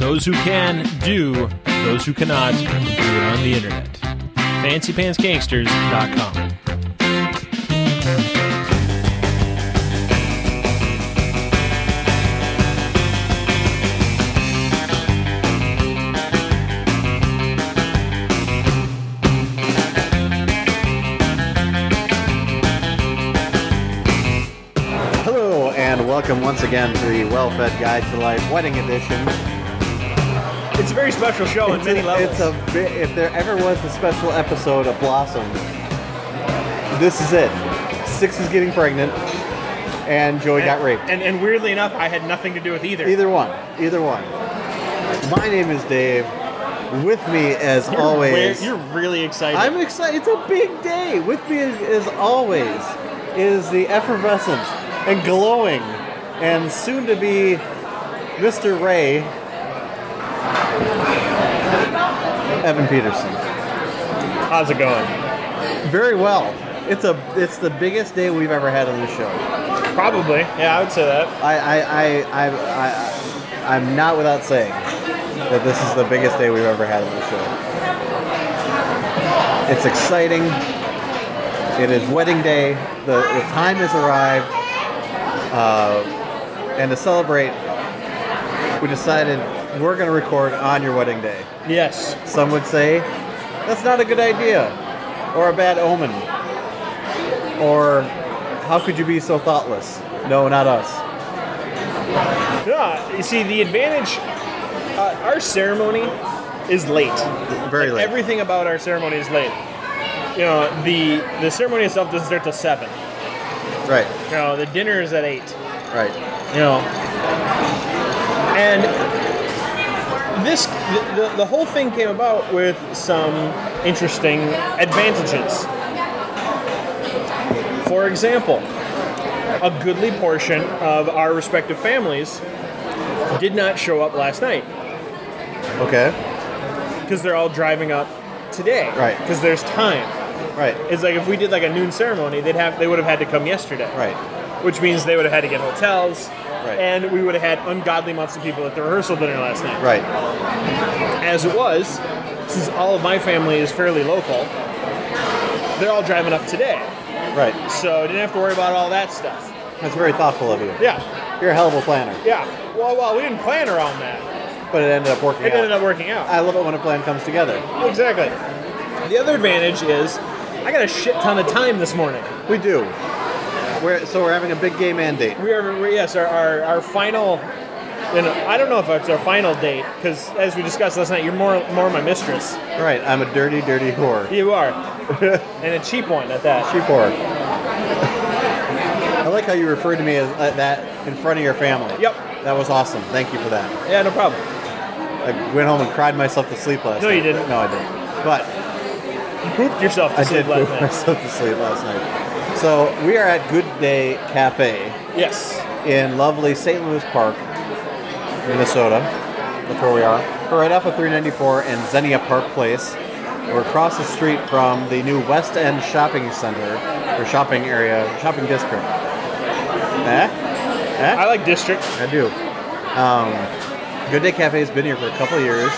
Those who can do, those who cannot do it on the internet. FancyPantsGangsters.com. Hello, and welcome once again to the Well-Fed Guide to Life Wedding Edition. It's a very special show on many levels. If there ever was a special episode of Blossom, this is it. Six is getting pregnant, and Joey got raped. And weirdly enough, I had nothing to do with either. Either one. My name is Dave. With me, as always... You're really excited. I'm excited. It's a big day. With me, as always, is the effervescent and glowing and soon-to-be Mr. Ray, Evan Peterson. How's it going? Very well. It's the biggest day we've ever had on this show. Probably. Yeah, I would say that. I'm not without saying that this is the biggest day we've ever had on this show. It's exciting. It is wedding day. The time has arrived. And to celebrate, we decided we're going to record on your wedding day. Yes. Some would say that's not a good idea, or a bad omen, or how could you be so thoughtless? No, not us. Yeah, you see, the advantage, our ceremony is late. Very late. Everything about our ceremony is late. You know, the ceremony itself doesn't start till 7. Right. You know, the dinner is at 8. Right. You know, and the whole thing came about with some interesting advantages. For example, a goodly portion of our respective families did not show up last night Okay. because they're all driving up today. Right. Because there's time. Right. It's like if we did like a noon ceremony, they would have had to come yesterday. Right. Which means they would have had to get hotels. Right. And we would have had ungodly amounts of people at the rehearsal dinner last night. Right. As it was, since all of my family is fairly local, they're all driving up today. Right. So I didn't have to worry about all that stuff. That's very thoughtful of you. Yeah. You're a hell of a planner. Yeah. Well, we didn't plan around that. But it ended up working It out. ended up working out. I love it when a plan comes together. Exactly. The other advantage is I got a shit ton of time this morning. We do. We're having a big gay man date. Yes, our final, I don't know if it's our final date, because as we discussed last night, you're more my mistress. Right. I'm a dirty, dirty whore. You are. And a cheap one at that. Cheap whore. I like how you referred to me as that in front of your family. Yep. That was awesome. Thank you for that. Yeah, no problem. I went home and cried myself to sleep last night. No, you didn't. No, I didn't. But You pooped yourself to I sleep did last poop night. myself to sleep last night. So we are at Good Day Cafe Yes. in lovely St. Louis Park, Minnesota. That's where we are. We're right off of 394 and Xenia Park Place. We're across the street from the new West End Shopping Center, or shopping district. I like District. I do. Good Day Cafe has been here for a couple of years.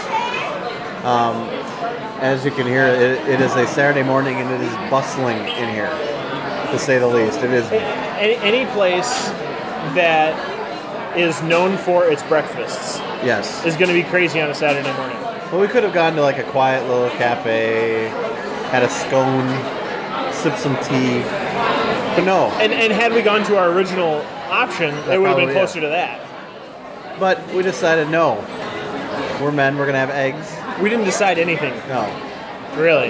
As you can hear, it is a Saturday morning and it is bustling in here, to say the least. It is. Any place that is known for its breakfasts Yes. is going to be crazy on a Saturday morning. Well, we could have gone to like a quiet little cafe, had a scone, sipped some tea, but no. And had we gone to our original option, it would have been probably, closer to that. But we decided no. We're men. We're gonna have eggs. We didn't decide anything, No. really.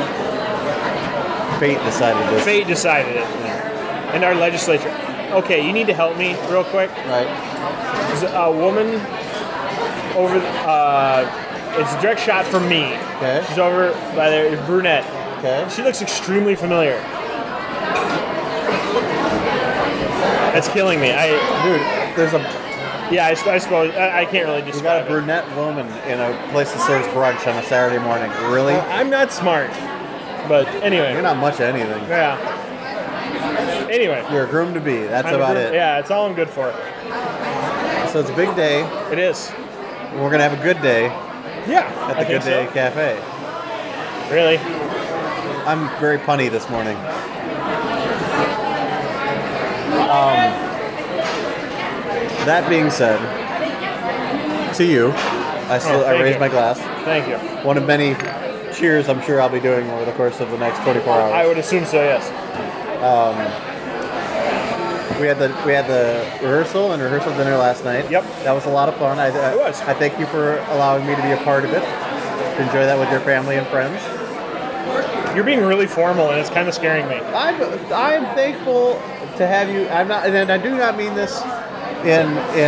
Fate decided this. Fate decided it. And our legislature. Okay, you need to help me real quick. Right. There's a woman over. It's a direct shot from me. Okay. She's over by there, brunette. Okay. She looks extremely familiar. That's killing me. Dude, there's a Yeah, I suppose I can't really You got describe a brunette woman in a place that serves brunch on a Saturday morning. Really? it. I'm not smart, but anyway. You're not much of anything. Yeah. Anyway. You're a groom to be. That's I'm about good- it. Yeah, that's all I'm good for. So it's a big day. It is. We're gonna have a good day Yeah, at the I Good think Day so. Cafe. Really? I'm very punny this morning. That being said, to you, I thank raise you. my glass. Thank you. One of many cheers I'm sure I'll be doing over the course of the next 24 hours. I would assume so. Yes. We had the rehearsal and rehearsal dinner last night. Yep. That was a lot of fun. It was. I thank you for allowing me to be a part of it. To enjoy that with your family and friends. You're being really formal, and it's kind of scaring me. I'm thankful to have you. I'm not, and I do not mean this in.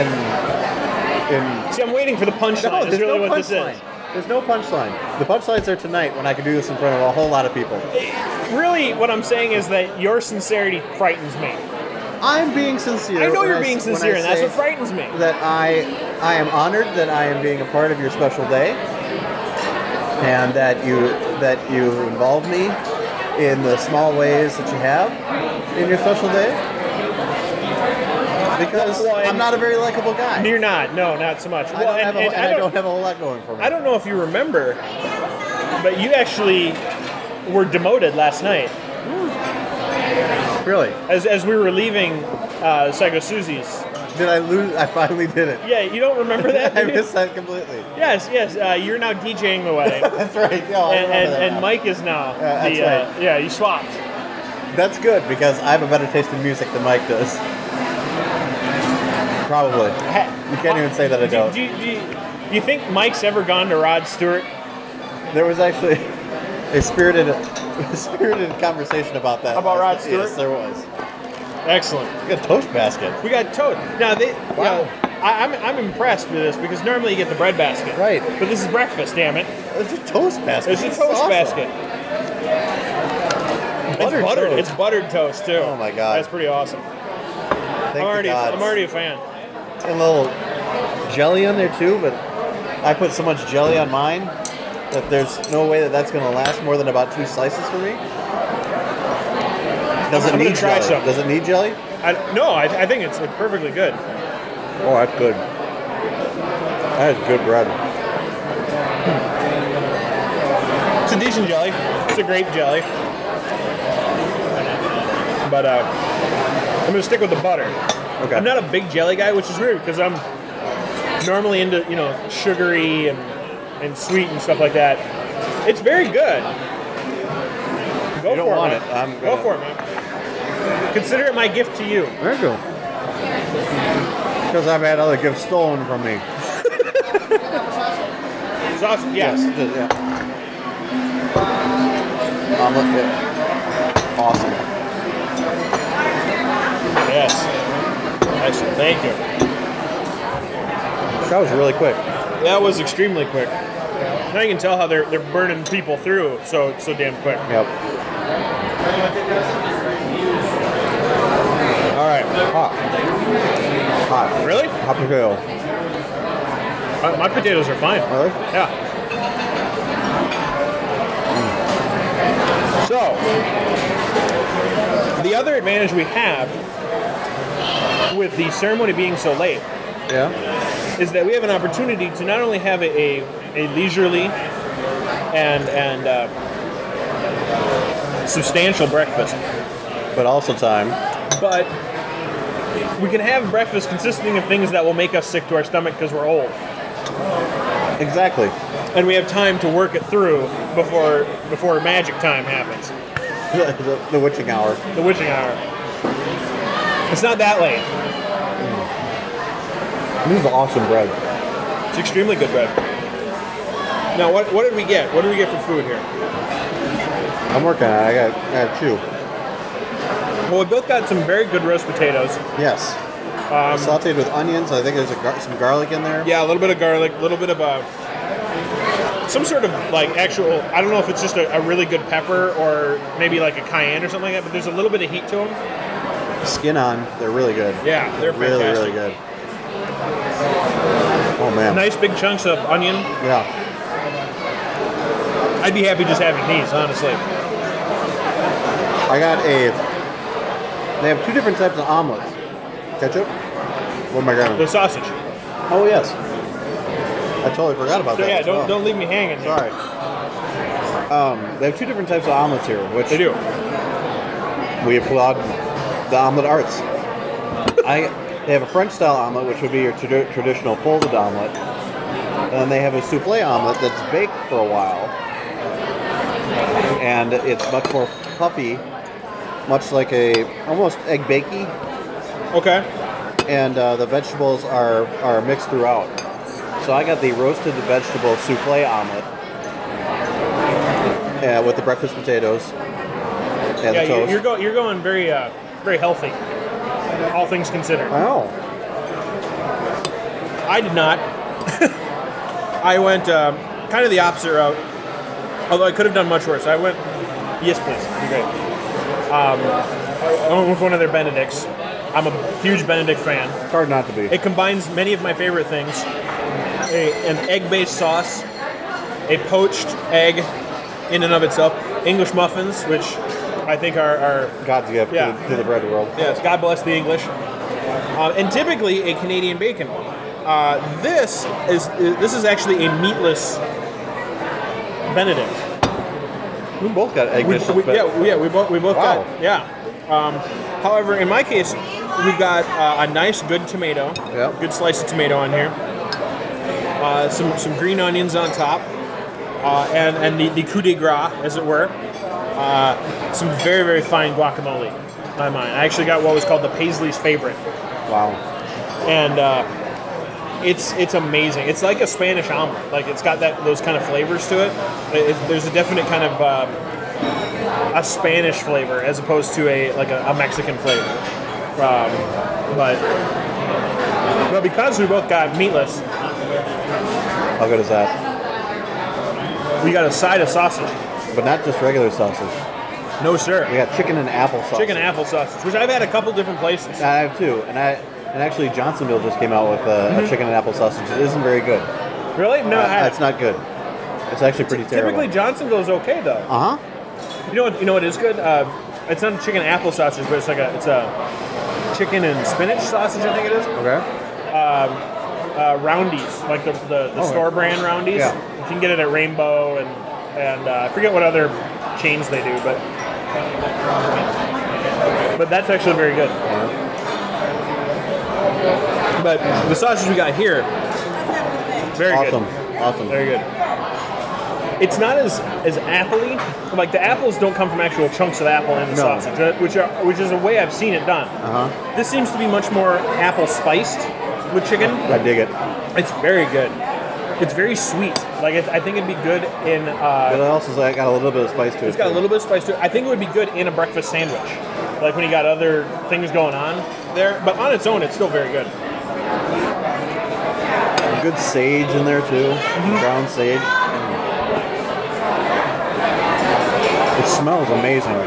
See, I'm waiting for the punchline. No, That's there's really no what this punchline. is. There's no punchline. The punchlines are tonight when I can do this in front of a whole lot of people. Really, what I'm saying is that your sincerity frightens me. I'm being sincere. I know when you're being when I sincere, and that's say what frightens me. That I am honored that I am being a part of your special day, and that you involve me in the small ways that you have in your special day. Because Well, I'm not a very likable guy. You're not. No, not so much. I don't have a whole lot going for me. I don't know if you remember, but you actually were demoted last night Really? as we were leaving Psycho Susie's. Did I lose? I finally did it. Yeah, you don't remember that? I do you? missed that completely. Yes. You're now DJing the wedding, That's right. No, I remember that and now. Mike is now. that's right. Yeah, you swapped. That's good because I have a better taste in music than Mike does. Probably. You can't even say that I don't. Do you think Mike's ever gone to Rod Stewart? There was actually a spirited conversation about that. About Rod Stewart? Yes, there was. Excellent. We got toast basket. We got toad. Now Wow. I'm impressed with this because normally you get the bread basket. Right. But this is breakfast, damn it. It's a toast basket. It's a This is toast awesome. basket. Buttered it's buttered. toast. It's buttered toast too. Oh my God. That's pretty awesome. Thank I'm the gods. already a fan. A little jelly on there too, but I put so much jelly on mine that there's no way that that's going to last more than about 2 slices for me. Does it I'm gonna need try jelly? some. Does it need jelly? I think it's perfectly good. Oh, that's good. That is good bread. It's a decent jelly. It's a grape jelly. But I'm gonna stick with the butter. Okay. I'm not a big jelly guy, which is weird because I'm normally into sugary and sweet and stuff like that. It's very good. Go You don't for it, want man. it. I'm Go gonna- for it, man. Consider it my gift to you. There you go. Because I've had other gifts stolen from me. Sausage, yes. Yeah. Omelet. Yeah. Awesome. Yes. Excellent. Thank you. That was really quick. That was extremely quick. Now you can tell how they're burning people through so damn quick. Yep. All right. Hot. Really? Hot potato. My potatoes are fine. Really? Yeah. So, the other advantage we have with the ceremony being so late Yeah. is that we have an opportunity to not only have a leisurely and substantial breakfast, But also time. but we can have breakfast consisting of things that will make us sick to our stomach because we're old. Exactly. And we have time to work it through before magic time happens. The witching hour. The witching hour. It's not that late. This is awesome bread. It's extremely good bread. Now, what did we get? What did we get for food here? I'm working on it. I got 2. Well, we both got some very good roast potatoes. Yes. Sauteed with onions. I think there's some garlic in there. Yeah, a little bit of garlic, a little bit of some sort of like actual, I don't know if it's just a really good pepper or maybe like a cayenne or something like that, but there's a little bit of heat to them. Skin on. They're really good. Yeah, they're Really, fantastic. really good. Oh, man. Nice big chunks of onion. Yeah. I'd be happy just having these, honestly. I got they have 2 different types of omelets. Ketchup? What am I The grabbing? sausage. Oh, yes. I totally forgot about So that. yeah, as well. don't leave me hanging. here. Sorry. They have two different types of omelets here, which They do. we applaud the omelet arts. They have a French style omelet, which would be your traditional folded omelet, and then they have a souffle omelet that's baked for a while, and it's much more puffy, much like a almost egg bakey, Okay. and the vegetables are mixed throughout. So I got the roasted vegetable souffle omelet with the breakfast potatoes and Yeah, the toast. you're going very very healthy. All things considered. Wow. I did not. I went kind of the opposite route. Although I could have done much worse. I went. Yes, please. Be great. I went with one of their Benedicts. I'm a huge Benedict fan. It's hard not to be. It combines many of my favorite things: an egg-based sauce, a poached egg, in and of itself, English muffins, which I think are God's gift Yeah. to the bread world. yes, God bless the English, and typically a Canadian bacon. This is actually a meatless Benedict. We both got egg dishes. but- we both Wow. got however, in my case, we've got a nice good tomato, Yep. good slice of tomato on here, some green onions on top, and the coup de grace, as it were, some very very fine guacamole. In my mind, I actually got what was called the Paisley's favorite, Wow. and it's amazing. It's like a Spanish omelet. Like it's got those kind of flavors to it. There's a definite kind of a Spanish flavor as opposed to a Mexican flavor. But because we both got meatless, How good is that? we got a side of sausage. But not just regular sausage. No sir, We got chicken and apple sausage. chicken and apple sausage, which I've had a couple different places. I have two, and actually Johnsonville just came out with a chicken and apple sausage. It isn't very good. Really? No, I had It's not good. It's actually pretty terrible. Typically Johnsonville's okay though. Uh huh. You know what is good? It's not a chicken and apple sausage, but it's a chicken and spinach sausage. I think it is. Okay. Roundies, like the Okay. store brand Roundies. Yeah. You can get it at Rainbow and I forget what other chains they do, but that's actually very good. But the sausage we got here, very Awesome. good. Awesome. Very good. It's not as apple-y. Like the apples don't come from actual chunks of apple in the No. sausage, which is a way I've seen it done. Uh huh. This seems to be much more apple spiced with chicken. I dig it. It's very good. It's very sweet. Like I think it'd be good in. But it also got a little bit of spice to it. It's got a too. little bit of spice to it. I think it would be good in a breakfast sandwich, like when you got other things going on there. But on its own, it's still very good. Good sage in there too. Ground sage. It smells amazing.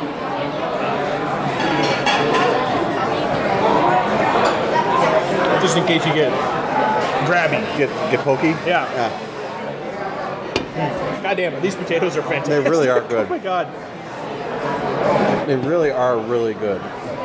Just in case you get grabby. Get pokey. Yeah. God damn it, these potatoes are fantastic. They really are good. Oh my god. They really are really good.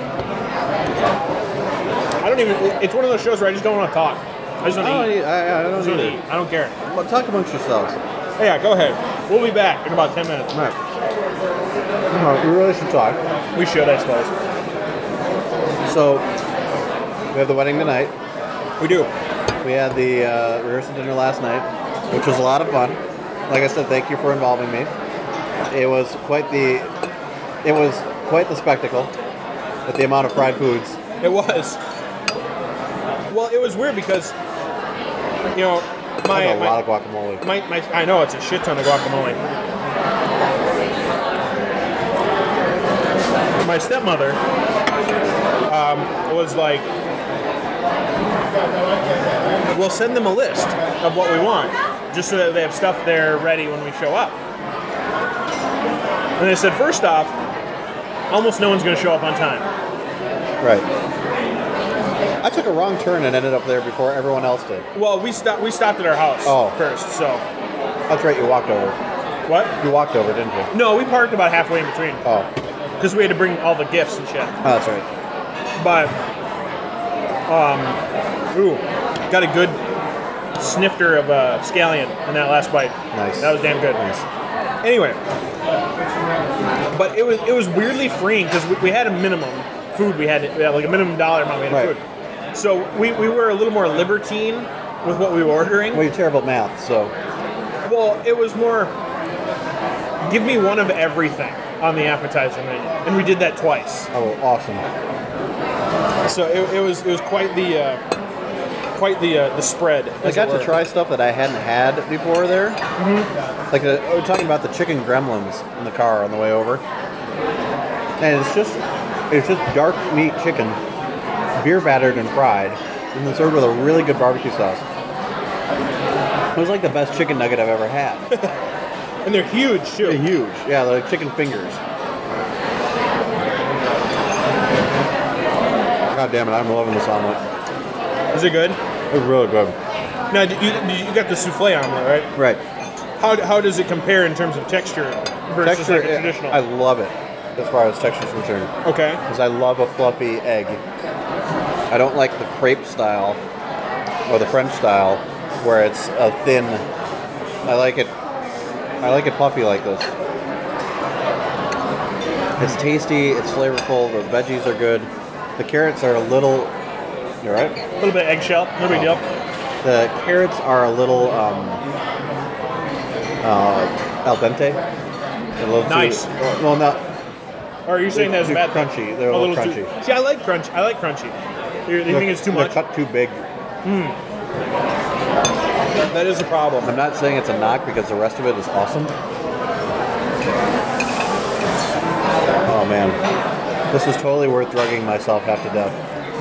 I don't even. It's one of those shows where I just don't want to talk. I just want to eat. I I don't just want to need eat. it. I don't care. Well, talk amongst yourselves. Hey, yeah, go ahead. We'll be back in about 10 minutes. All right. No, we really should talk. We should, I suppose. So, we have the wedding tonight. We do. We had the rehearsal dinner last night, which was a lot of fun. Like I said, thank you for involving me. It was quite the spectacle with the amount of fried foods. It was. Well, it was weird because, you know, A lot of guacamole. I know it's a shit ton of guacamole. My stepmother was like, "We'll send them a list of what we want, just so that they have stuff there ready when we show up." And they said, first off, almost no one's going to show up on time. Right. I took a wrong turn and ended up there before everyone else did. Well, we stopped at our house first, so. That's right, you walked over. What? You walked over, didn't you? No, we parked about halfway in between. Oh, Because we had to bring all the gifts and shit. that's right. But, got a good snifter of scallion in that last bite. Nice. That was damn good. Nice. Anyway, but it was weirdly freeing because we had a minimum food. We had like a minimum dollar amount we had Right. food. So we were a little more libertine with what we were ordering. Well, you're terrible at math, so Well, it was more, give me one of everything on the appetizer menu, and we did that twice. oh, awesome. So it was quite the spread. I got to try stuff that I hadn't had before there. Mm-hmm. Like we were talking about the chicken gremlins in the car on the way over, and it's just dark meat chicken, beer battered and fried, and then served with a really good barbecue sauce. It was like the best chicken nugget I've ever had. And they're huge too. They're huge. Yeah, they're like chicken fingers. God damn it, I'm loving this omelet. Is it good? It's really good. Now you got the souffle omelet, right? Right. How does it compare in terms of texture versus like a traditional? I love it as far as texture is concerned. Okay. Because I love a fluffy egg. I don't like the crepe style or the French style where it's a thin. I like it fluffy like this. It's tasty, it's flavorful, the veggies are good. The carrots are a little. You're right. A little bit of eggshell, no big deal. The carrots are a little al dente. A little Nice. Well, not. Or are you saying that's They're bad? crunchy. They're a little crunchy. See, I like crunch. I like crunchy. You think it's too much? They're cut too big. That is a problem. I'm not saying it's a knock because the rest of it is awesome. Oh man, this is totally worth drugging myself half to death.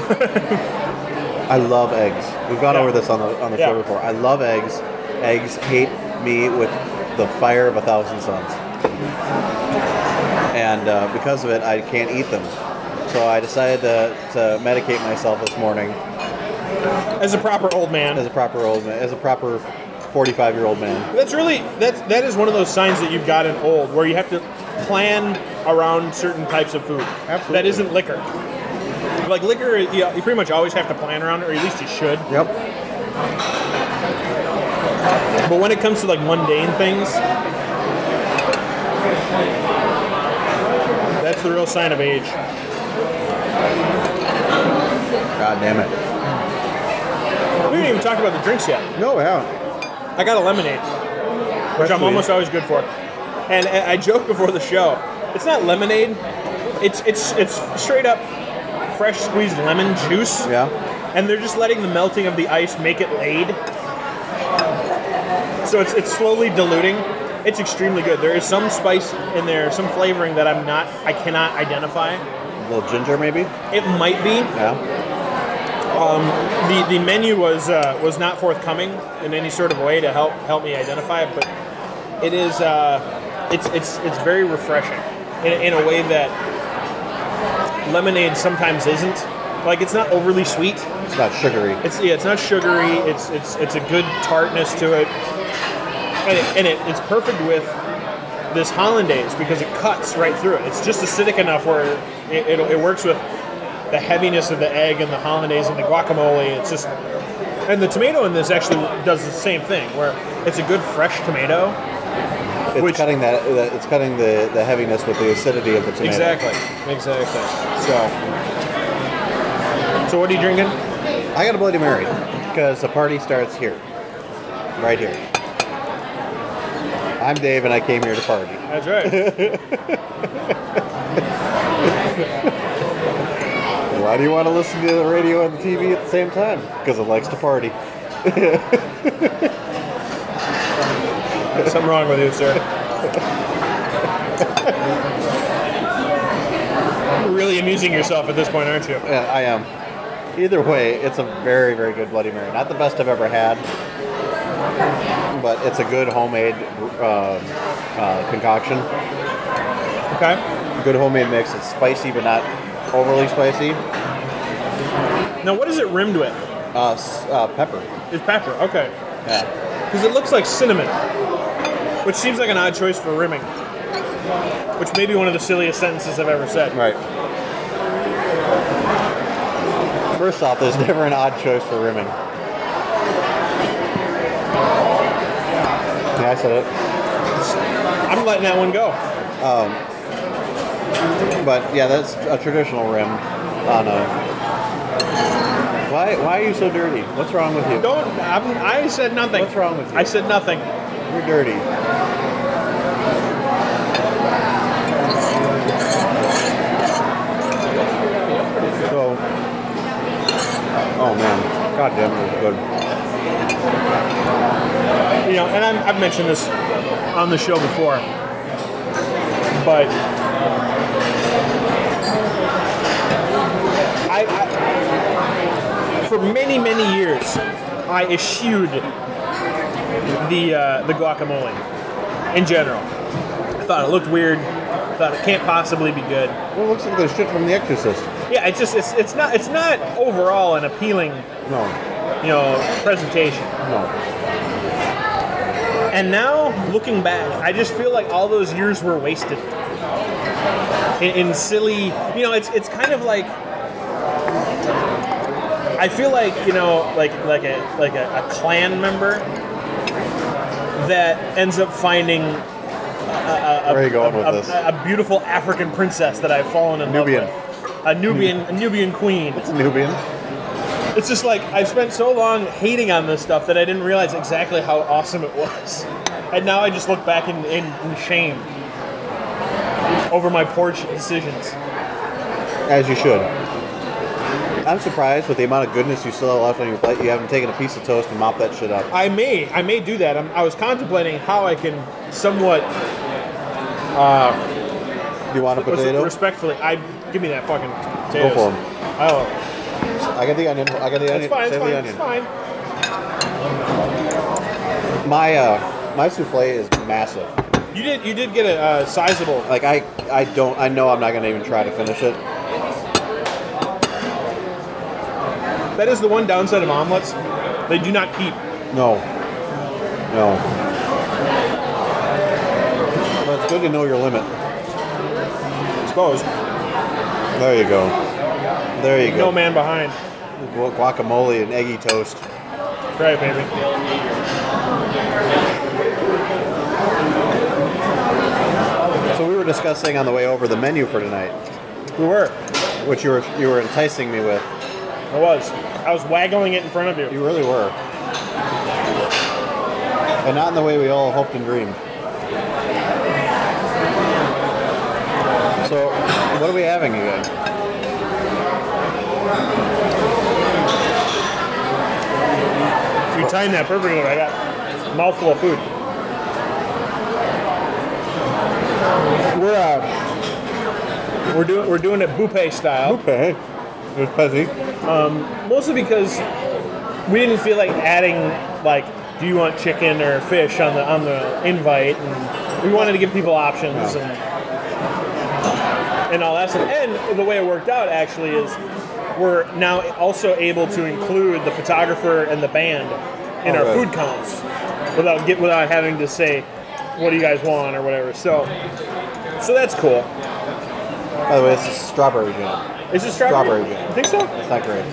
I love eggs. We've gone over this on the show before. I love eggs. Eggs hate me with the fire of 1,000 suns. And because of it, I can't eat them. So I decided to medicate myself this morning. As a proper old man. As a proper 45-year-old man. That is one of those signs that you've gotten old, where you have to plan around certain types of food. Absolutely. That isn't liquor. Like liquor, you pretty much always have to plan around it, or at least you should. Yep. But when it comes to like mundane things, that's the real sign of age. God damn it. We didn't even talk about the drinks yet. No, we haven't. I got a lemonade, which I'm almost always good for. And I joked before the show, it's not lemonade. It's straight up fresh squeezed lemon juice. Yeah. And they're just letting the melting of the ice make it laid. So it's slowly diluting. It's extremely good. There is some spice in there, some flavoring that I cannot identify. A little ginger, maybe? It might be. Yeah. The menu was not forthcoming in any sort of way to help me identify it, but it is it's very refreshing in a way that lemonade sometimes isn't. Like, it's not overly sweet. It's not sugary. It's not sugary. It's a good tartness to it, and it's perfect with this hollandaise because it cuts right through it. It's just acidic enough where it works with the heaviness of the egg and the hollandaise and the guacamole. It's just, and the tomato in this actually does the same thing, where it's a good fresh tomato. It's cutting the heaviness with the acidity of the tomato. Exactly. So what are you drinking? I got a Bloody Mary because the party starts here, right here. I'm Dave, and I came here to party. That's right. Why do you want to listen to the radio and the TV at the same time? Because it likes to party. Something wrong with you, sir. You're really amusing yourself at this point, aren't you? Yeah, I am. Either way, it's a very, very good Bloody Mary. Not the best I've ever had, but it's a good homemade concoction. Okay. Good homemade mix. It's spicy, but not overly spicy. Now, what is it rimmed with? Pepper. It's pepper. Okay. Yeah. Because it looks like cinnamon, which seems like an odd choice for rimming. Which may be one of the silliest sentences I've ever said. Right. First off, there's never an odd choice for rimming. Yeah, I said it. I'm letting that one go. But yeah, that's a traditional rim on a. Why are you so dirty? What's wrong with you? I said nothing. What's wrong with you? I said nothing. You're dirty. So, oh man, god damn, it was good. You know, and I've mentioned this on the show before, but I for many years I eschewed the guacamole in general. I thought it looked weird. I thought it can't possibly be good. Well, it looks like the shit from The Exorcist. Yeah, it's not overall an appealing No, presentation. no. And now, looking back, I just feel like all those years were wasted in silly. It's kind of like I feel like like a clan member that ends up finding Where are you going with this? a beautiful African princess that I've fallen in Nubian. love with. A Nubian queen. It's a Nubian. It's just like I've spent so long hating on this stuff that I didn't realize exactly how awesome it was. And now I just look back in shame over my poor decisions. As you should. I'm surprised with the amount of goodness you still have left on your plate. You haven't taken a piece of toast and mopped that shit up. I may do that. I was contemplating how I can somewhat Do you want a potato? respectfully. Give me that fucking Go potatoes. for 'em. Oh, I got the onion. I got the onion. it's fine. Save the It's onion. fine. My souffle is massive. You did get a sizable. Like I know I'm not gonna even try to finish it. That is the one downside of omelets. They do not keep. No. But it's good to know your limit. I suppose. There you go. There you No go. man behind. Guacamole and eggy toast. Right, baby. So we were discussing on the way over the menu for tonight, We were. which you were enticing me with. I was. I was waggling it in front of you. You really were. And not in the way we all hoped and dreamed. So, what are we having again? You timed that perfectly. I got a mouthful of food. We're doing it buffet style. Okay. There's Pezzy. Mostly because we didn't feel like adding like, do you want chicken or fish on the invite, and we wanted to give people options and all that stuff. And the way it worked out actually is we're now also able to include the photographer and the band in our food counts without having to say, what do you guys want or whatever. So that's cool. By the way, this is strawberry jam. Is it strawberry? Strawberry jam. You think so? It's not great.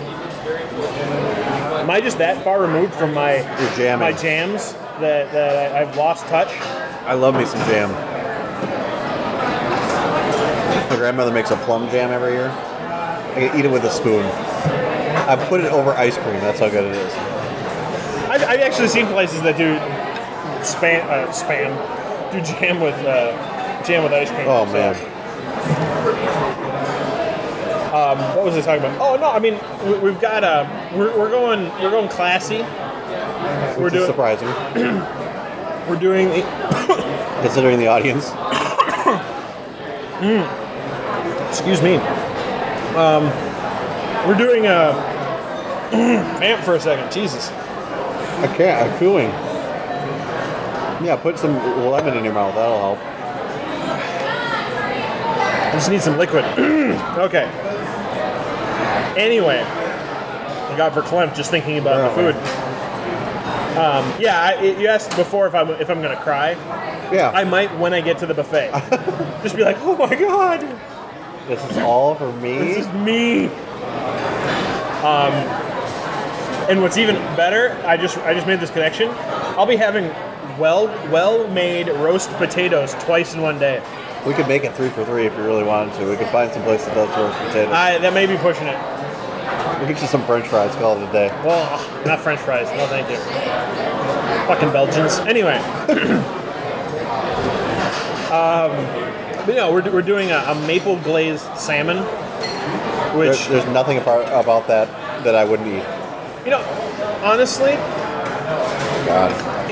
Am I just that far removed from my jamming. my jams that I've lost touch? I love me some jam. My grandmother makes a plum jam every year. I can eat it with a spoon. I put it over ice cream. That's how good it is. I've actually seen places that do do jam with ice cream. Oh man. What was I talking about? Oh no, I mean we've got we're going classy. Which is surprising. We're doing Considering the audience. excuse me. We're doing a vamp for a second. Jesus. I can't. I'm chewing. Yeah, put some lemon in your mouth. That'll help. I just need some liquid. Okay. Anyway, I got verklempt just thinking about the food. You asked before if I'm gonna cry. Yeah. I might when I get to the buffet. Just be like, oh my god, This is all for me. this is me. And what's even better, I just made this connection. I'll be having well-made roast potatoes twice in one day. We could make it 3 for 3 if we really wanted to. We could find some place that does roast potatoes. That may be pushing it. We'll get you some French fries. Call it a day. Well, not French fries. No, thank you. Fucking Belgians. Anyway. But, we're doing a maple glazed salmon, which There's nothing about that I wouldn't eat. Honestly, God.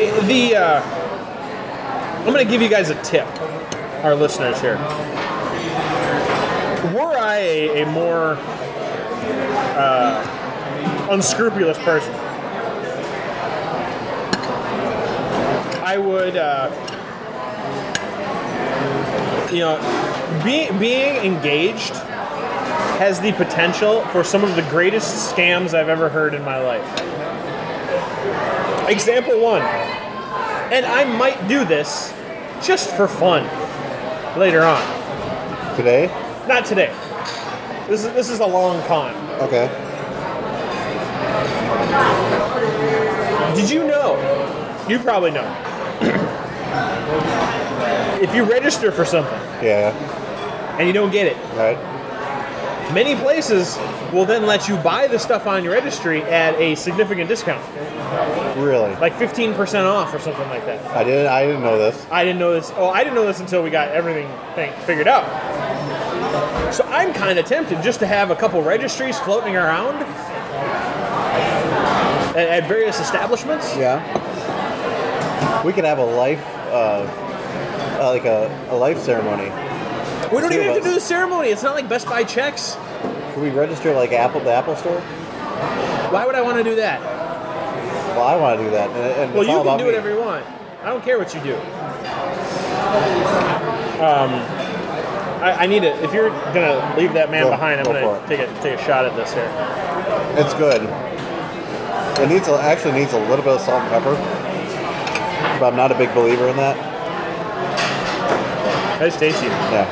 I'm going to give you guys a tip, our listeners here. Were I a more unscrupulous person, I would, being engaged has the potential for some of the greatest scams I've ever heard in my life. Example 1, and I might do this just for fun later on. Today? Not today. This is a long con. Okay. Did you know? You probably know. If you register for something Yeah. and you don't get it, Right. many places will then let you buy the stuff on your registry at a significant discount, Really? like 15% off or something like that. I didn't know this. I didn't know this. Oh, I didn't know this until we got everything figured out. So I'm kind of tempted just to have a couple registries floating around at various establishments. Yeah. We could have a life, like a life ceremony. We don't Two even of have to us. do the ceremony. It's not like Best Buy checks. Could we register like the Apple Store? Why would I want to do that? Well, I want to do that. And Well, it's you all can about do me. whatever you want. I don't care what you do. I need it. If you're gonna leave that man Go- behind, I'm go gonna for take a shot at this here. It's good. It actually needs a little bit of salt and pepper, but I'm not a big believer in that. That's tasty. Yeah.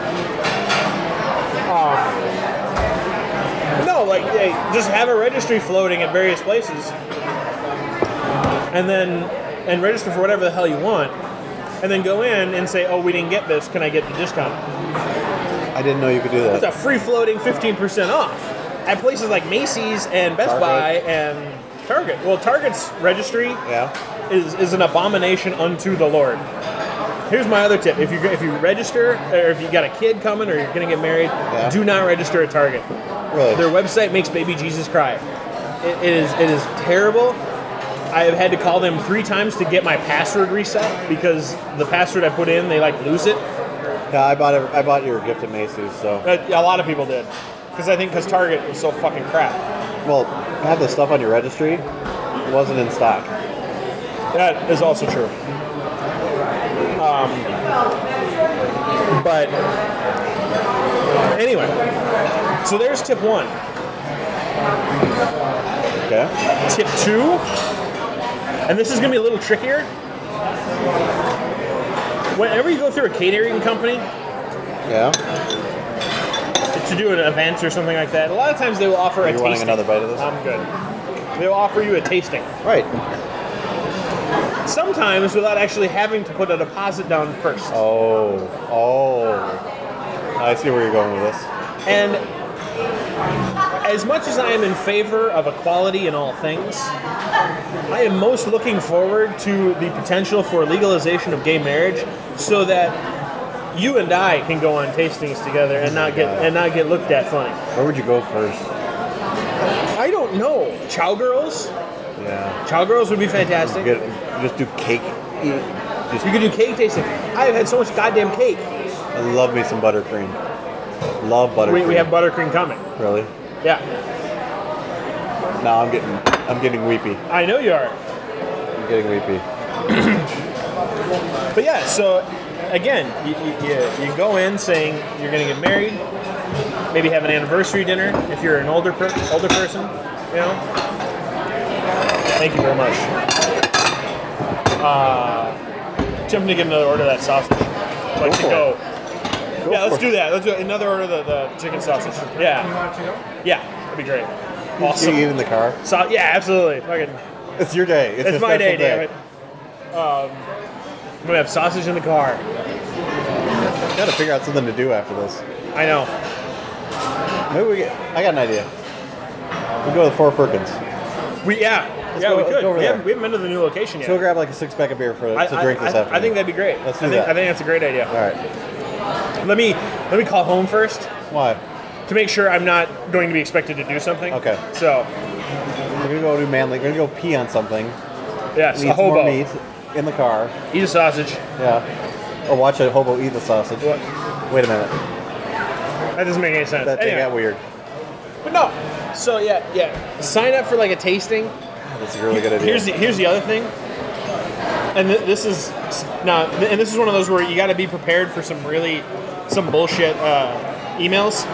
No, like hey, just have a registry floating at various places, and register for whatever the hell you want, and then go in and say, "Oh, we didn't get this. Can I get the discount?" I didn't know you could do It's that. a free floating 15% off at places like Macy's and Best Target. Buy and Target. Well, Target's registry Yeah. is an abomination unto the Lord. Here's my other tip: if you register, or if you got a kid coming, or you're gonna get married, Yeah. do not register at Target. Really? Their website makes baby Jesus cry. It is terrible. I have had to call them 3 times to get my password reset because the password I put in, they like lose it. Yeah, I bought your gift at Macy's, so A lot of people did because Target is so fucking crap. well, have the stuff on your registry. It wasn't in stock. That is also true. But anyway, so there's tip 1. Okay. Tip 2, and this is going to be a little trickier. Whenever you go through a catering company Yeah. to do an event or something like that, a lot of times they will offer a Are you wanting tasting. another bite of this? I'm good. They will offer you a tasting. Right. Sometimes without actually having to put a deposit down first. Oh. I see where you're going with this. And as much as I am in favor of equality in all things, I am most looking forward to the potential for legalization of gay marriage so that you and I can go on tastings together and not get looked at funny. Where would you go first? I don't know. Chowgirls? Yeah. Chowgirls would be fantastic. Just do cake. You could do cake tasting. I have had so much goddamn cake. I love me some buttercream. Love buttercream. We have buttercream coming. Really? Yeah. Now I'm getting weepy. I know you are. I'm getting weepy. But yeah, so again, you go in saying you're going to get married, maybe have an anniversary dinner if you're an older person, you know. Thank you very much. Attempting to get another order of that sausage. Like to for go. Yeah, let's for do that. Let's do another order of the chicken sausage. Yeah. Yeah, that'd be great. Do Awesome. you eat in the car? So, yeah, absolutely. Fucking, It's your day. it's my day, special damn it. I'm gonna have sausage in the car. Got to figure out something to do after this. I know. Maybe I got an idea. We go to the Four Firkins. We go- we let's could. go over We there. haven't been to the new location yet. So we'll grab like a 6-pack of beer to drink this afternoon. I think that'd be great. Let's do I think that. that's a great idea. All right. Let me call home first Why? to make sure I'm not going to be expected to do something. Okay. So, We're gonna go do manly. We're gonna go pee on something. yes, Eat a some more hobo. meat in the car. Eat a sausage. Yeah. Or watch a hobo eat the sausage. What? Wait a minute. That doesn't make any sense. That thing Anyway, got weird. but no. So yeah. Sign up for like a tasting. That's a really good idea. Here's the other thing. And this is one of those where you got to be prepared for some bullshit emails.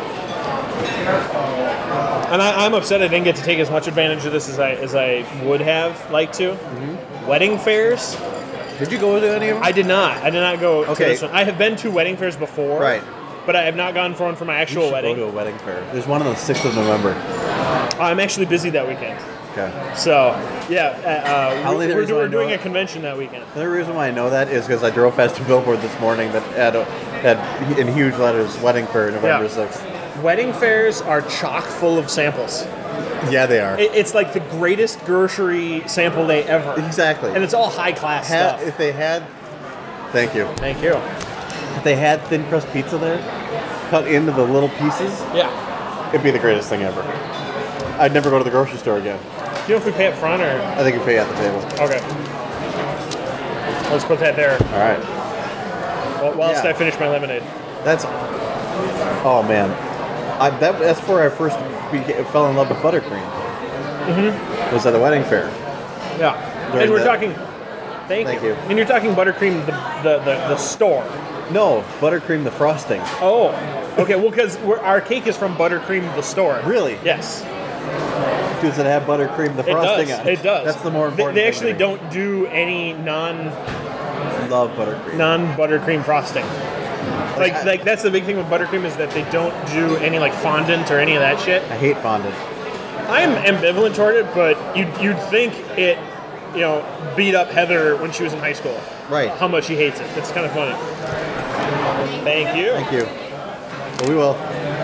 And I'm upset I didn't get to take as much advantage of this as I would have liked to. Mm-hmm. Wedding fairs. Did you go to any of them? I did not go to Okay. this one. I have been to wedding fairs before. Right. But I have not gone for one for my You actual should wedding. Go to a wedding fair. There's one on the 6th of November. I'm actually busy that weekend. Okay. So, yeah, Only the reason I we're know doing it- a convention that weekend. The reason why I know that is because I drove past a billboard this morning that had in huge letters "Wedding Fair, November Yeah. 6th." Wedding fairs are chock full of samples. Yeah, they are. It's like the greatest grocery sample day ever. Exactly. And it's all high class stuff. If they had, thank you. Thank you. If they had thin crust pizza there, cut into the little pieces, Yeah. it'd be the greatest thing ever. I'd never go to the grocery store again. Do you know if we pay up front or? I think we pay at the table. Okay. Let's put that there All right. whilst Yeah. I finish my lemonade. That's. Oh man, that's where I first fell in love with buttercream. Mm-hmm. Was at a wedding fair. Yeah. During And we're the- talking. Thank you. And you're talking buttercream, the store. No, buttercream the frosting. Oh. Okay. Well, because our cake is from Buttercream the store. Really? Yes. Does it have buttercream the frosting on it? It does. That's the more important They thing actually to me. don't do any Love buttercream. non-buttercream frosting. Like that's the big thing with buttercream is that they don't do any like fondant or any of that shit. I hate fondant. I'm ambivalent toward it, but you'd think it, beat up Heather when she was in high school. Right. How much she hates it. It's kind of funny. Thank you. Thank you. Well, we will.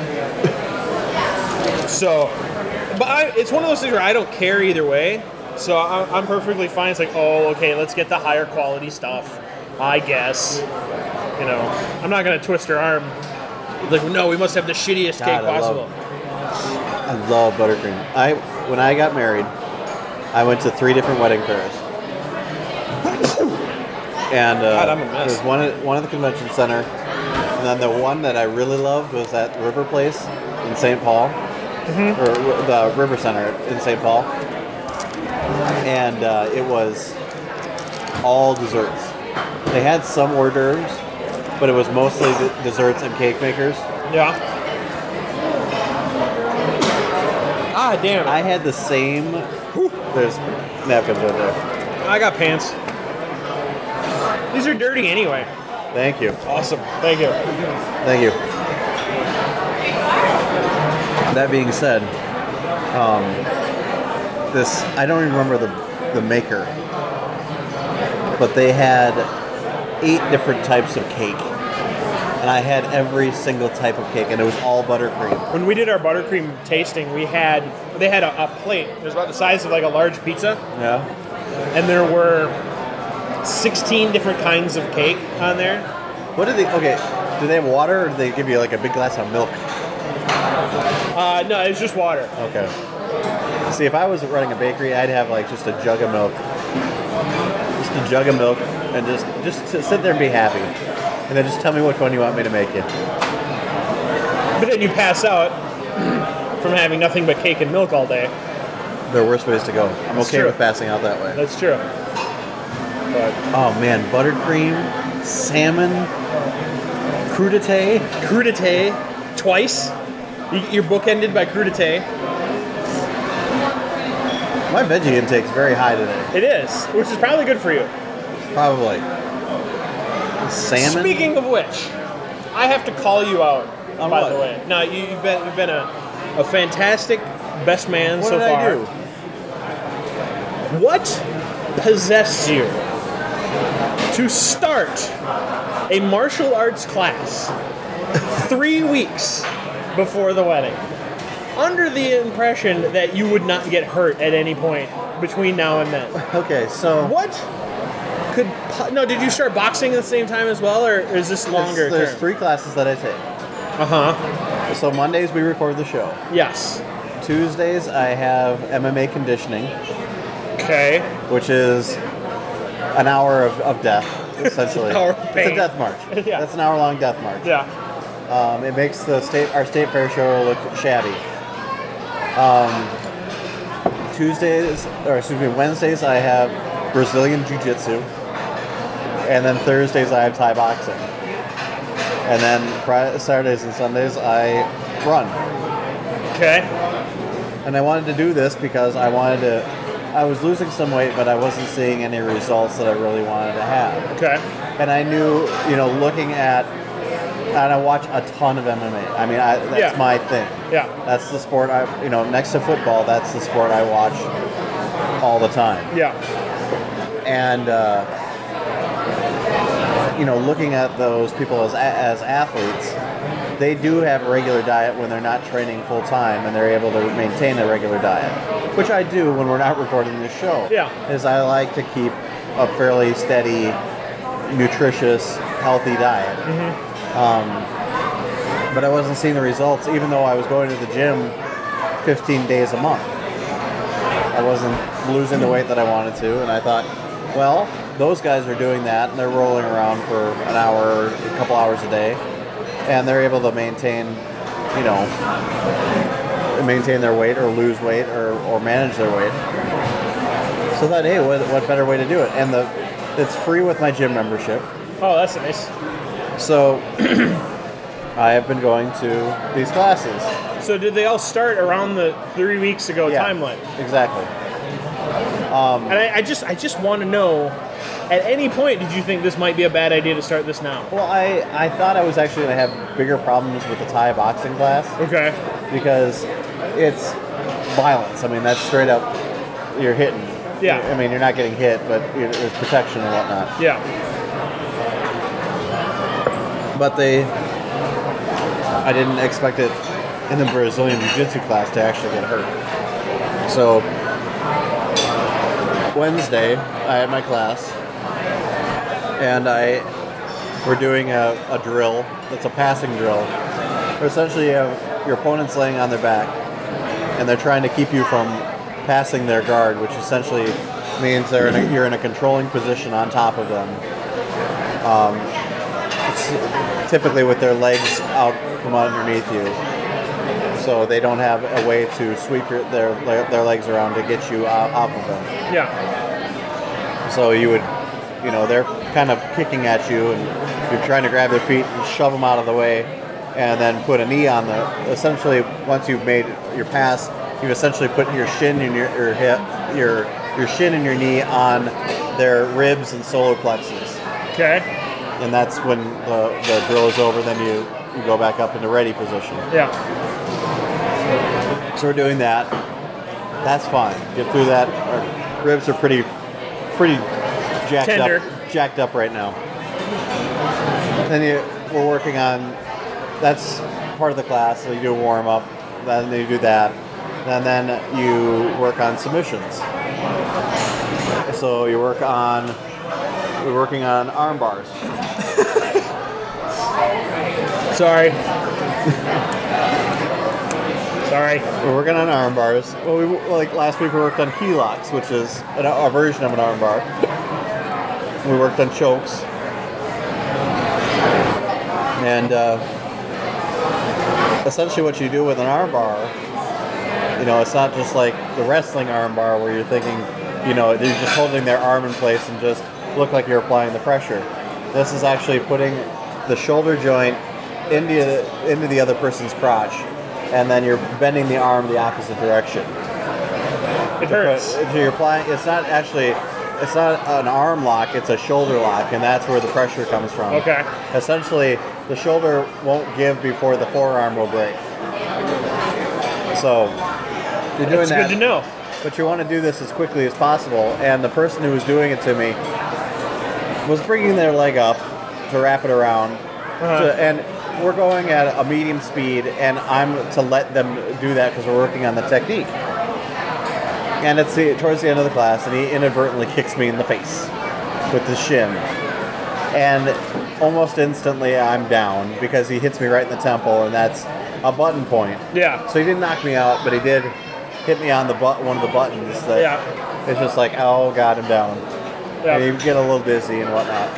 So, but it's one of those things where I don't care either way. So I'm perfectly fine. It's like, oh, okay, let's get the higher quality stuff, I guess. I'm not going to twist her arm. Like, no, we must have the shittiest cake God, possible. I love buttercream. When I got married, I went to 3 different wedding fairs. And God, I'm a mess. there's one at the convention center, and then the one that I really loved was at River Place in St. Paul, or the River Center in St. Paul, and it was all desserts. They had some hors d'oeuvres, but it was mostly desserts and cake makers. Yeah. Ah, damn. I had the same. There's napkins right there. I got pants. These are dirty anyway. Thank you. Awesome. Thank you. Thank you. That being said, I don't even remember the maker, but they had 8 different types of cake, and I had every single type of cake, and it was all buttercream. When we did our buttercream tasting, they had a plate. It was about the size of like a large pizza, Yeah. and there were 16 different kinds of cake on there. What did they? Okay. Do they have water, or do they give you like a big glass of milk? No, it was just water. Okay. See, if I was running a bakery, I'd have like just a jug of milk. Just a jug of milk, and just sit there and be happy. And then just tell me which one you want me to make you. But then you pass out from having nothing but cake and milk all day. There are worse ways to go. I'm That's okay true. with passing out that way. That's true. But Oh man, buttercream, salmon, crudité. crudité twice. Your book ended by crudité. My veggie intake's very high today. It is, which is probably good for you. Probably. Salmon. Speaking of which, I have to call you out. On by what? the way, no, you've been a fantastic best man What so did far. I do? What possessed you to start a martial arts class 3 weeks before the wedding, under the impression that you would not get hurt at any point between now and then. Okay, so What could... No, did you start boxing at the same time as well, or is this longer there's term? 3 classes that I take. Uh-huh. So Mondays we record the show. Yes. Tuesdays I have MMA conditioning, Okay. which is an hour of death, essentially. An hour of It's a pain. death march. Yeah. That's an hour-long death march. Yeah. It makes our state fair show look shabby. Wednesdays I have Brazilian Jiu-Jitsu, and then Thursdays I have Thai boxing, and then Saturdays and Sundays I run. Okay. And I wanted to do this because I was losing some weight, but I wasn't seeing any results that I really wanted to have. Okay. And I knew, looking at, and I watch a ton of MMA. I mean, that's Yeah. my thing. Yeah. That's the sport next to football, that's the sport I watch all the time. Yeah. And, looking at those people as athletes, they do have a regular diet when they're not training full time, and they're able to maintain a regular diet, which I do when we're not recording this show. Yeah. Is I like to keep a fairly steady, nutritious, healthy diet. But I wasn't seeing the results, even though I was going to the gym 15 days a month. I wasn't losing the weight that I wanted to, and I thought, well, those guys are doing that, and they're rolling around for an hour, a couple hours a day, and they're able to maintain their weight or lose weight or manage their weight. So I thought, hey, what better way to do it? And it's free with my gym membership. Oh, that's nice. So I have been going to these classes. So did they all start around the 3 weeks ago Yeah, timeline? Exactly. And I just want to know, at any point did you think this might be a bad idea to start this now? Well, I thought I was actually going to have bigger problems with the Thai boxing class Okay. because it's violence. I mean, that's straight up, you're hitting. Yeah. I mean, you're not getting hit, but there's protection and whatnot. Yeah. But I didn't expect it in the Brazilian Jiu-Jitsu class to actually get hurt. So Wednesday, I had my class, and we're doing a drill. It's a passing drill. Where essentially, your opponent's laying on their back, and they're trying to keep you from passing their guard, which essentially means you're in a controlling position on top of them. Typically with their legs out from underneath you, so they don't have a way to sweep their legs around to get you off of them. Yeah. So you would, they're kind of kicking at you, and you're trying to grab their feet and shove them out of the way, and then put a knee on essentially, once you've made your pass, you've essentially put your shin and your hip, your shin and your knee on their ribs and solar plexus. Okay. And that's when the drill is over, then you go back up into ready position. Yeah. So we're doing that. That's fine. Get through that. Our ribs are pretty Tender. jacked up right now. Then we're working on, that's part of the class, so you do a warm up, then you do that, and then you work on submissions. So we're working on arm bars. Sorry. Sorry. We're working on arm bars. Well, like last week we worked on key locks, which is a version of an arm bar. We worked on chokes. And essentially what you do with an arm bar, it's not just like the wrestling arm bar where you're thinking, they're just holding their arm in place and just look like you're applying the pressure. This is actually putting the shoulder joint into the other person's crotch, and then you're bending the arm the opposite direction. It hurts. So you're applying. It's not an arm lock. It's a shoulder lock, and that's where the pressure comes from. Okay. Essentially, the shoulder won't give before the forearm will break. So you're doing that. That's good to know. But you want to do this as quickly as possible. And the person who was doing it to me, was bringing their leg up to wrap it around, and we're going at a medium speed, and I'm to let them do that because we're working on the technique. And it's towards the end of the class, and he inadvertently kicks me in the face with his shin. And almost instantly, I'm down because he hits me right in the temple, and that's a button point. Yeah. So he didn't knock me out, but he did hit me on one of the buttons. That it's just like, oh, God, I'm down. Yeah. And you get a little dizzy and whatnot.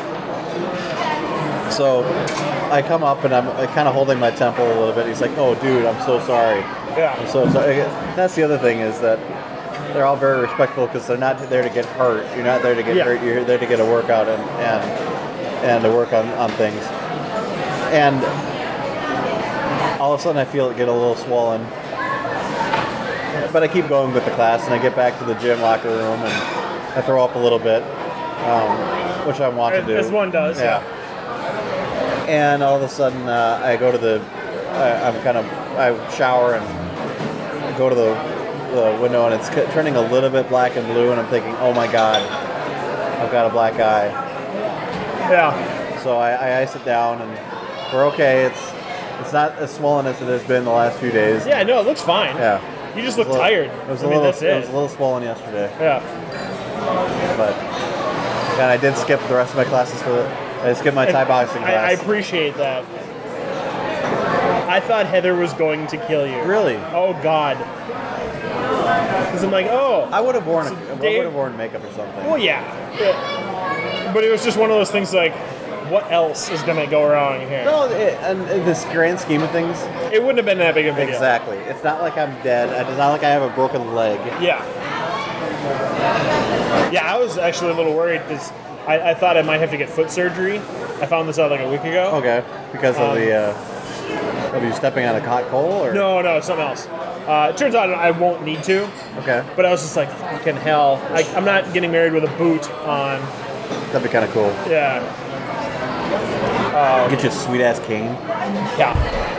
So I come up, and I'm kind of holding my temple a little bit. He's like, oh, dude, I'm so sorry. Yeah. I'm so sorry. That's the other thing is that they're all very respectful because they're not there to get hurt. You're not there to get hurt. You're there to get a workout and to work on things. And all of a sudden I feel it get a little swollen. But I keep going with the class, and I get back to the gym locker room, and I throw up a little bit, which I want to do. As one does, yeah. And all of a sudden I go to I shower and go to the window, and it's turning a little bit black and blue, and I'm thinking, oh my God, I've got a black eye. Yeah. So I ice it down, and we're okay. It's not as swollen as it has been the last few days. Yeah, no, it looks fine. Yeah. You just look tired. It was that's it. It was a little swollen yesterday. Yeah. But and I did skip the rest of my classes I skipped my Thai boxing class. I appreciate that. I thought Heather was going to kill you. Really? Oh God. Because I'm like, oh. I would have worn makeup or something. Well, yeah. But it was just one of those things like, what else is going to go wrong here? No, in this grand scheme of things, it wouldn't have been that big of a deal. Exactly. It's not like I'm dead. It's not like I have a broken leg. Yeah. Yeah, I was actually a little worried because I thought I might have to get foot surgery. I found this out like a week ago. Okay. Because of of you stepping on a hot coal? Or? No, something else. It turns out I won't need to. Okay. But I was just like, fucking hell. I'm not getting married with a boot on. That'd be kind of cool. Yeah. Get you a sweet ass cane. Yeah.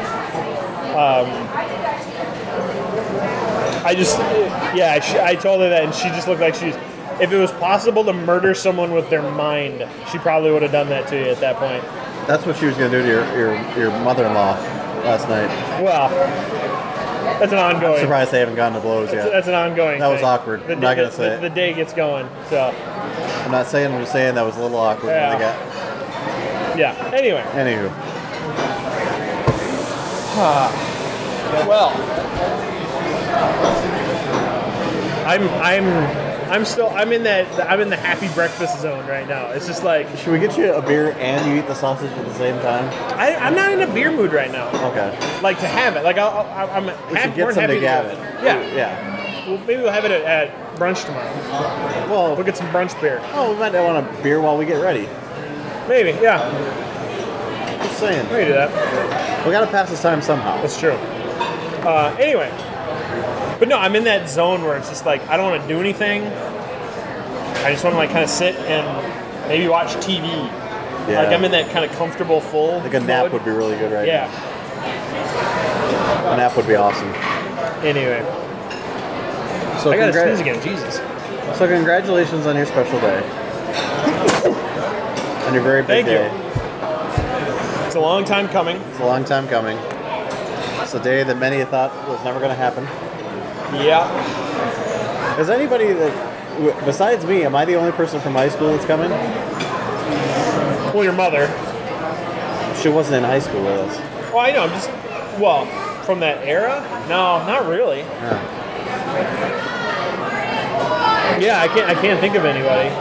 I told her that, and she just looked like she's. If it was possible to murder someone with their mind, she probably would have done that to you at that point. That's what she was going to do to your mother-in-law last night. Well, that's an ongoing. I'm surprised they haven't gotten to blows yet. That's an ongoing. That was awkward. I'm not going to say it. The day gets going, so. I'm not saying. I'm just saying that was a little awkward when they got. Yeah. Anyway. Anywho. Well, I'm in the happy breakfast zone right now. It's just like, should we get you a beer and you eat the sausage at the same time? I'm not in a beer mood right now. Okay. Like to have it. Like I'm more than happy to have it. Yeah. Yeah. Well, maybe we'll have it at brunch tomorrow. Well, we'll get some brunch beer. Oh, we might want a beer while we get ready. Maybe, yeah. Just saying. We can do that. We got to pass this time somehow. That's true. Anyway. But no, I'm in that zone where it's just like, I don't want to do anything. I just want to like kind of sit and maybe watch TV. Yeah. Like I'm in that kind of comfortable full Like a nap mode. would be really good right now. A nap would be awesome. Anyway. So I gotta sneeze again, Jesus. So congratulations on your special day. On your very big day. Thank you. It's a long time coming. It's a long time coming. It's a day that many thought was never going to happen. Yeah. Is anybody that, besides me, am I the only person from high school that's coming? Well, your mother. She wasn't in high school with us. Well, I know. I'm just, from that era? No, not really. Yeah. Yeah, I can't think of anybody.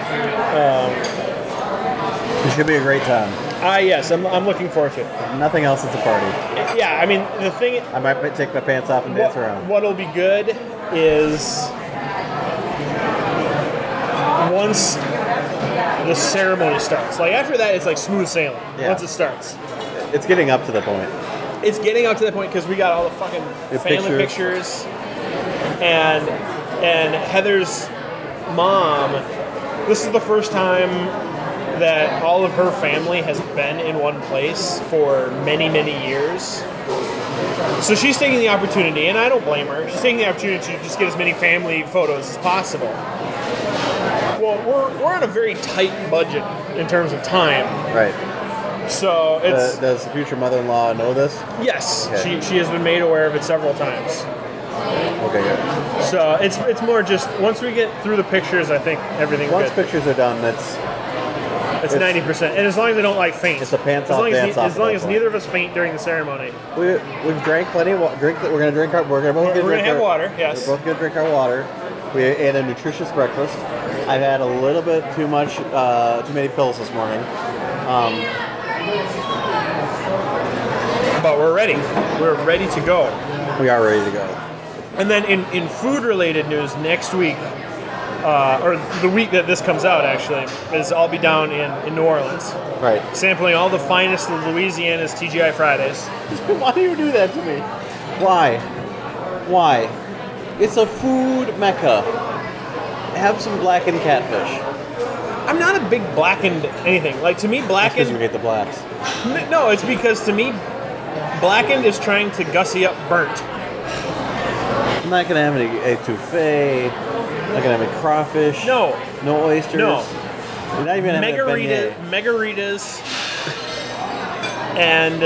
It should be a great time. Yes, I'm looking forward to it. If nothing else, it's a party. Yeah, I mean, the thing... I might take my pants off and dance around. What'll be good is once the ceremony starts. Like, after that, it's like smooth sailing. Yeah. Once it starts. It's getting up to the point. It's getting up to the point because we got all the fucking family pictures. And Heather's mom, this is the first time that all of her family has been in one place for many, many years. So she's taking the opportunity, and I don't blame her, she's taking the opportunity to just get as many family photos as possible. Well, we're on a very tight budget in terms of time, Right. so it's Does the future mother-in-law know this? yes, Okay. she has been made aware of it several times. Okay, good. So it's more just once we get through the pictures, I think everything's Once good. pictures are done, It's 90%, and as long as they don't like faint, It's a pants as off, long as, dance off as long at as that neither of us faint during the ceremony. we've drank plenty of water. We're gonna drink our. We're gonna both We're drink gonna have our- water, yes. We're both gonna drink our water. We ate a nutritious breakfast. I've had a little bit too many pills this morning. But we're ready. We're ready to go. We are ready to go. And then in food-related news, next week, or the week that this comes out, actually, is I'll be down in New Orleans, Right. sampling all the finest of Louisiana's TGI Fridays. Why do you do that to me? Why? Why? It's a food mecca. Have some blackened catfish. I'm not a big blackened anything. Like, to me, That's because blackened... you hate the blacks. No, it's because, to me, blackened is trying to gussy up burnt. I'm not gonna have any etouffee. I'm not gonna have any crawfish. No. No oysters. No. You're not even gonna have a beignet. Margaritas, and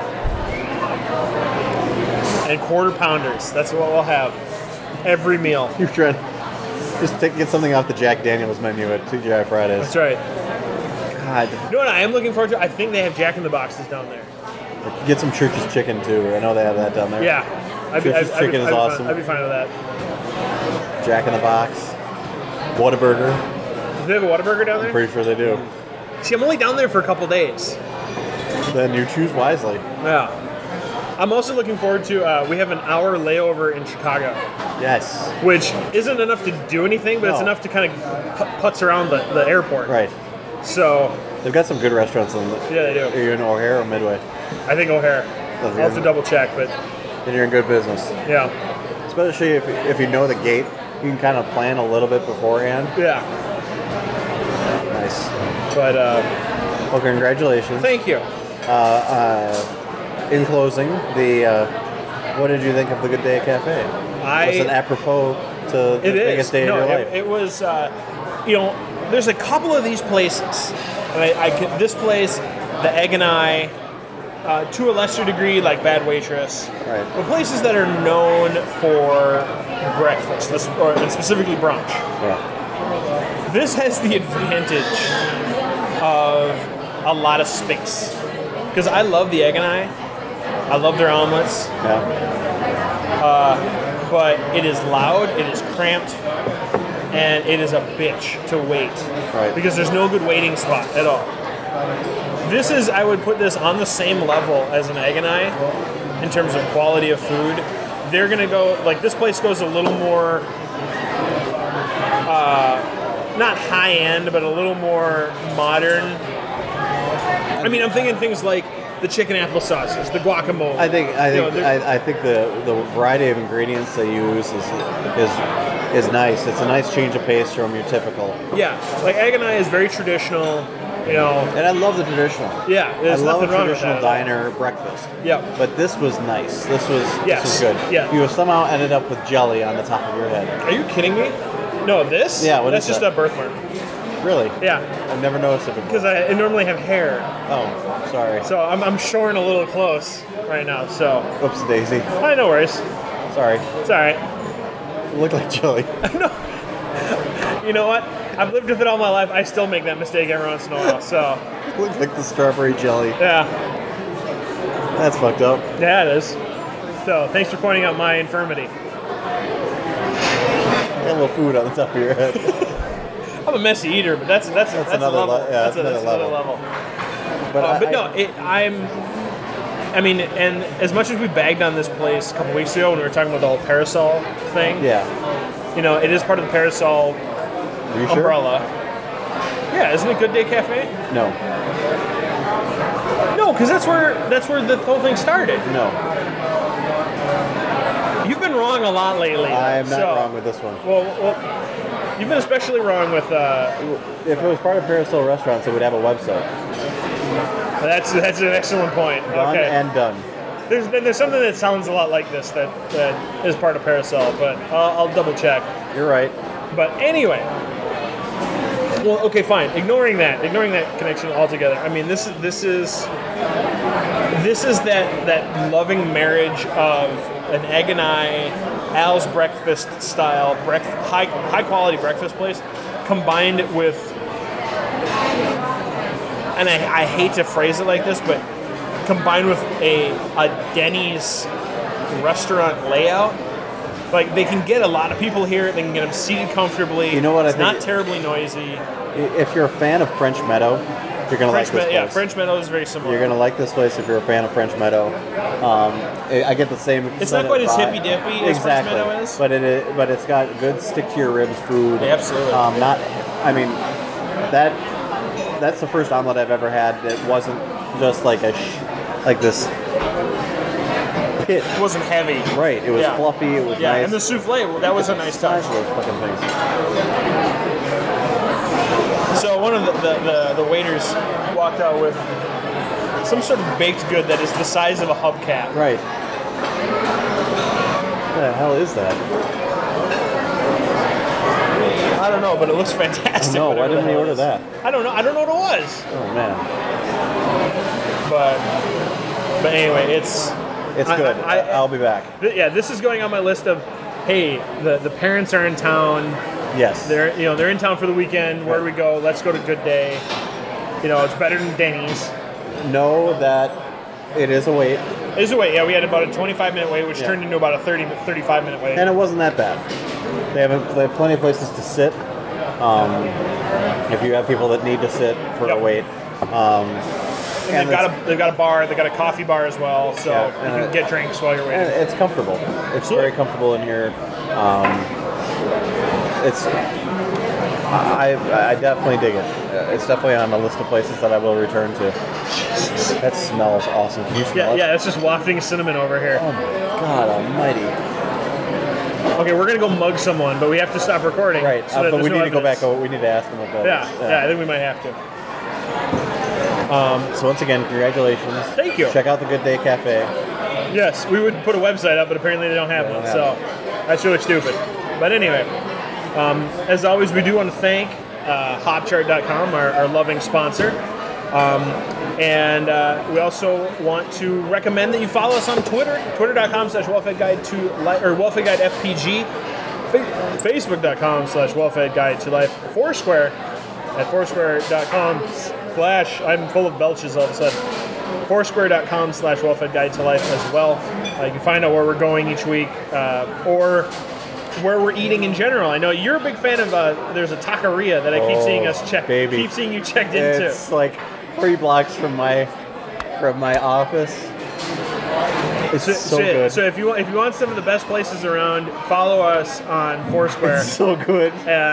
quarter pounders. That's what we'll have every meal. You're trying just get something off the Jack Daniels menu at TGI Fridays. That's right. God. You know what I am looking forward to? I think they have Jack in the Boxes down there. Get some Church's chicken too. I know they have that down there. Yeah. Church's chicken is awesome. I'd be fine with that. Jack in the Box. Whataburger. Do they have a Whataburger down there? Pretty sure they do. See, I'm only down there for a couple days. Then you choose wisely. Yeah. I'm also looking forward to, we have an hour layover in Chicago, Yes. which isn't enough to do anything, but it's No. enough to kind of putz around the airport. Right. So, They've got some good restaurants in the. yeah, they do. Are you in O'Hare or Midway? I think O'Hare. I'll have to double check, but Then you're in good business. yeah. Especially if you know the gate, you can kind of plan a little bit beforehand. Yeah. Nice. But, Well, congratulations. thank you. In closing, what did you think of the Good Day Cafe? Was it apropos to the It is. biggest day of No, your life? it was, there's a couple of these places. And this place, the Egg and I, to a lesser degree, like Bad Waitress. Right. The places that are known for breakfast, and specifically brunch. Yeah. This has the advantage of a lot of space. Because I love the Egg and I love their omelets. Yeah. But it is loud, it is cramped, and it is a bitch to wait. Right. Because there's no good waiting spot at all. I would put this on the same level as an Egg and I in terms of quality of food. They're gonna go, like, this place goes a little more, not high end, but a little more modern. I mean, I'm thinking things like the chicken apple sauces, the guacamole. I think they're- the variety of ingredients they use is nice. It's a nice change of pace from your typical. Yeah, like Egg and I is very traditional, And I love the traditional. Yeah, there's I love nothing a wrong with traditional that at all. diner breakfast. Yeah. But this was nice. This was Yes. good. Yeah. You have somehow ended up with jelly on the top of your head. Are you kidding me? No, this? Yeah, what That's is just that? a birthmark. Really? Yeah, I've never noticed it before. because I normally have hair, Oh, sorry. so I'm shoring a little close right now. So, Oops, Daisy. no worries. Sorry. It's all right. It looked like jelly. You know what? I've lived with it all my life. I still make that mistake every once in a while. So, It looked like the strawberry jelly. yeah, That's fucked up. yeah, it is. So, thanks for pointing out my infirmity. Got a little food on the top of your head. I'm a messy eater, but that's another a level. le- yeah, that's another another level. level. But I mean, and as much as we bagged on this place a couple weeks ago when we were talking about the whole parasol thing, Yeah. it is part of the parasol Are you sure? umbrella. Yeah, isn't it Good Day Cafe? No. No, because that's where the whole thing started. No. You've been wrong a lot lately. I am not so- wrong with this one. Well, you've been especially wrong with. If it was part of Parasol Restaurants, it would have a website. That's an excellent point. Done Okay. and done. There's something that sounds a lot like this that is part of Parasol, but I'll double check. You're right. But anyway, Well, okay, fine. Ignoring that connection altogether. I mean, this is that loving marriage of an Egg and Al's breakfast style, high quality breakfast place, combined with, and I hate to phrase it like this, but combined with a Denny's restaurant layout. Like, they can get a lot of people here. They can get them seated comfortably. You know what? It's not terribly noisy. If you're a fan of French Meadow, you're gonna like this place. Yeah, French Meadow is very similar. You're gonna like this place if you're a fan of French Meadow. I get the same. It's not quite as hippy dippy as French Meadow is, but it's got good stick to your ribs food. Yeah, absolutely. That's the first omelet I've ever had that wasn't just like like this. It wasn't heavy. Right. It was fluffy. It was nice. And the souffle, well, that was a nice touch. Those fucking things. So one of the waiters walked out with some sort of baked good that is the size of a hubcap. Right. What the hell is that? I don't know, but it looks fantastic. No, why didn't we order that? I don't know. I don't know what it was. Oh man. But anyway, it's good. I'll be back. This is going on my list of, hey, the parents are in town. Yes. They're in town for the weekend. Where do we go? Let's go to Good Day. It's better than Denny's. Know that it is a wait. It is a wait. Yeah, we had about a 25-minute wait, which turned into about a 35-minute wait. And it wasn't that bad. They have plenty of places to sit. If you have people that need to sit for a wait. And they've got a bar. They've got a coffee bar as well, so you can get drinks while you're waiting. It's comfortable. It's very comfortable in here. I definitely dig it. It's definitely on the list of places that I will return to. That smells awesome. Can you smell it? Yeah, it's just wafting cinnamon over here. Oh my God Almighty! Okay, we're gonna go mug someone, but we have to stop recording. Right, so but we need to go back. We need to ask them about that. Yeah, I think we might have to. So once again, congratulations. Thank you. Check out the Good Day Cafe. Yes, we would put a website up, but apparently they don't have one, so that's really stupid. But anyway, as always, we do want to thank Hopchart.com, our loving sponsor. And we also want to recommend that you follow us on Twitter, twitter.com/wellfedguide or wellfedguidefpg, facebook.com/wellfedguide2life, Foursquare at foursquare.com/ I'm full of belches all of a sudden. Foursquare.com/wellfedguide2life as well. You can find out where we're going each week, or where we're eating in general. I know you're a big fan of. There's a taqueria that I keep seeing us check. Baby. Keep seeing you checked into. It's like 3 blocks from my office. It's so good. So if you want some of the best places around, follow us on Foursquare. It's so good.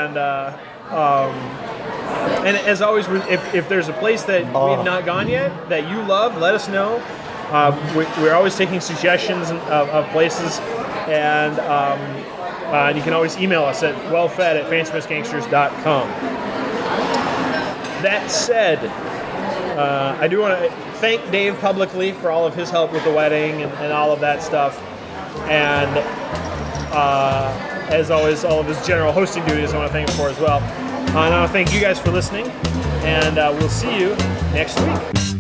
And as always, if there's a place that we've not gone yet that you love, let us know. We're always taking suggestions of places, and you can always email us at wellfed@fancymissgangsters.com. That said, I do want to thank Dave publicly for all of his help with the wedding and all of that stuff. And as always, all of his general hosting duties I want to thank him for as well. And I want to thank you guys for listening, and we'll see you next week.